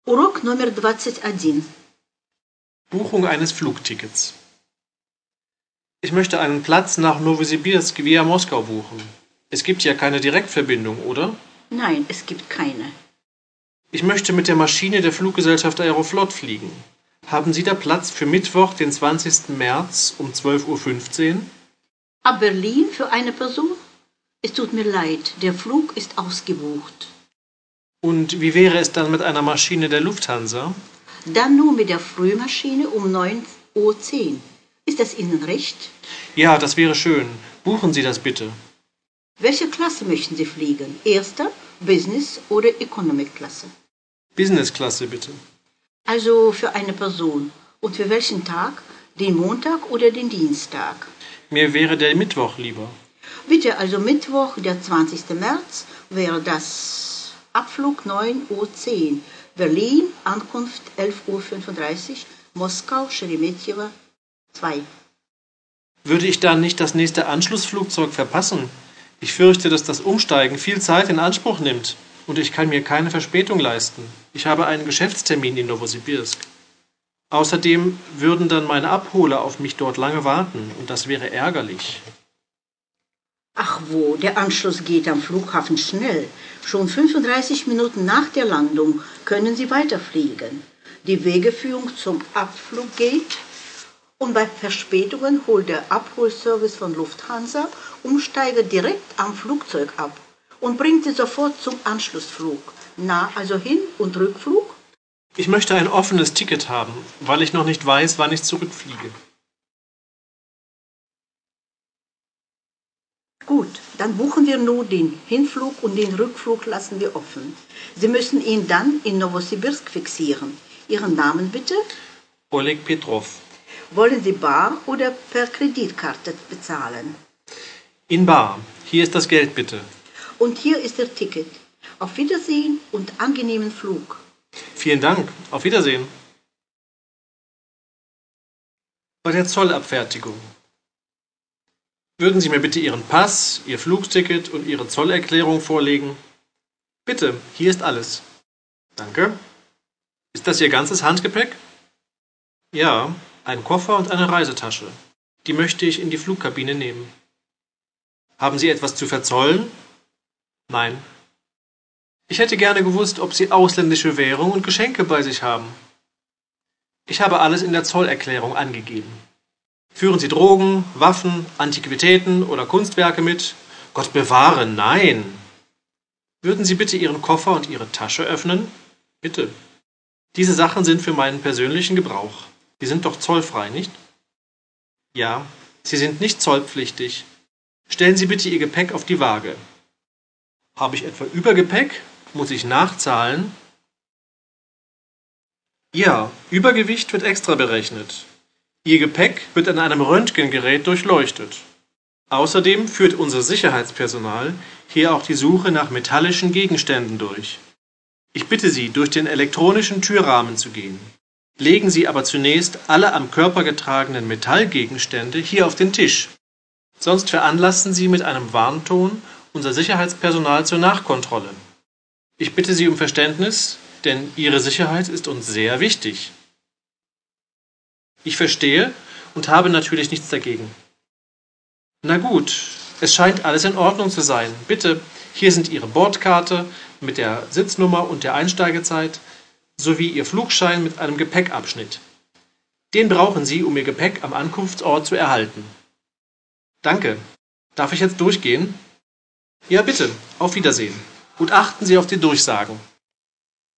Урок номер 21. Buchung eines Flugtickets. Ich möchte einen Platz nach Nowosibirsk via Moskau buchen. Es gibt ja keine Direktverbindung, oder? Nein, es gibt keine. Ich möchte mit der Maschine der Fluggesellschaft Aeroflot fliegen. Haben Sie da Platz für Mittwoch, den 20. März um 12:15 Uhr? Ab Berlin für eine Person? Es tut mir leid, der Flug ist ausgebucht. Und wie wäre es dann mit einer Maschine der Lufthansa? Dann nur mit der Frühmaschine um 9:10 Uhr. Ist das Ihnen recht? Ja, das wäre schön. Buchen Sie das bitte. Welche Klasse möchten Sie fliegen? Erster, Business oder Economic-Klasse? Businessklasse bitte. Also für eine Person. Und für welchen Tag? Den Montag oder den Dienstag? Mir wäre der Mittwoch lieber. Bitte, also Mittwoch, der 20. März, wäre das Abflug 9:10 Uhr. Berlin, Ankunft 11:35 Uhr, Moskau, Scheremetjewo 2. Würde ich dann nicht das nächste Anschlussflugzeug verpassen? Ich fürchte, dass das Umsteigen viel Zeit in Anspruch nimmt und ich kann mir keine Verspätung leisten. Ich habe einen Geschäftstermin in Nowosibirsk. Außerdem würden dann meine Abholer auf mich dort lange warten und das wäre ärgerlich. Ach wo, der Anschluss geht am Flughafen schnell. Schon 35 Minuten nach der Landung können Sie weiterfliegen. Die Wegeführung zum Abflug geht und bei Verspätungen holt der Abholservice von Lufthansa Umsteiger direkt am Flugzeug ab und bringt sie sofort zum Anschlussflug. Na, also Hin- und Rückflug? Ich möchte ein offenes Ticket haben, weil ich noch nicht weiß, wann ich zurückfliege. Gut, dann buchen wir nur den Hinflug und den Rückflug lassen wir offen. Sie müssen ihn dann in Nowosibirsk fixieren. Ihren Namen bitte? Oleg Petrov. Wollen Sie bar oder per Kreditkarte bezahlen? In bar. Hier ist das Geld bitte. Und hier ist Ihr Ticket. Auf Wiedersehen und angenehmen Flug. Vielen Dank. Auf Wiedersehen. Bei der Zollabfertigung. Würden Sie mir bitte Ihren Pass, Ihr Flugticket und Ihre Zollerklärung vorlegen? Bitte, hier ist alles. Danke. Ist das Ihr ganzes Handgepäck? Ja, ein Koffer und eine Reisetasche. Die möchte ich in die Flugkabine nehmen. Haben Sie etwas zu verzollen? Nein. Ich hätte gerne gewusst, ob Sie ausländische Währung und Geschenke bei sich haben. Ich habe alles in der Zollerklärung angegeben. Führen Sie Drogen, Waffen, Antiquitäten oder Kunstwerke mit? Gott bewahre, nein! Würden Sie bitte Ihren Koffer und Ihre Tasche öffnen? Bitte. Diese Sachen sind für meinen persönlichen Gebrauch. Die sind doch zollfrei, nicht? Ja, sie sind nicht zollpflichtig. Stellen Sie bitte Ihr Gepäck auf die Waage. Habe ich etwa Übergepäck? Muss ich nachzahlen? Ja, Übergewicht wird extra berechnet. Ihr Gepäck wird an einem Röntgengerät durchleuchtet. Außerdem führt unser Sicherheitspersonal hier auch die Suche nach metallischen Gegenständen durch. Ich bitte Sie, durch den elektronischen Türrahmen zu gehen. Legen Sie aber zunächst alle am Körper getragenen Metallgegenstände hier auf den Tisch. Sonst veranlassen Sie mit einem Warnton unser Sicherheitspersonal zur Nachkontrolle. Ich bitte Sie um Verständnis, denn Ihre Sicherheit ist uns sehr wichtig. Ich verstehe und habe natürlich nichts dagegen. Na gut, es scheint alles in Ordnung zu sein. Bitte, hier sind Ihre Bordkarte mit der Sitznummer und der Einsteigezeit sowie Ihr Flugschein mit einem Gepäckabschnitt. Den brauchen Sie, um Ihr Gepäck am Ankunftsort zu erhalten. Danke. Darf ich jetzt durchgehen? Ja, bitte. Auf Wiedersehen. Und achten Sie auf die Durchsagen.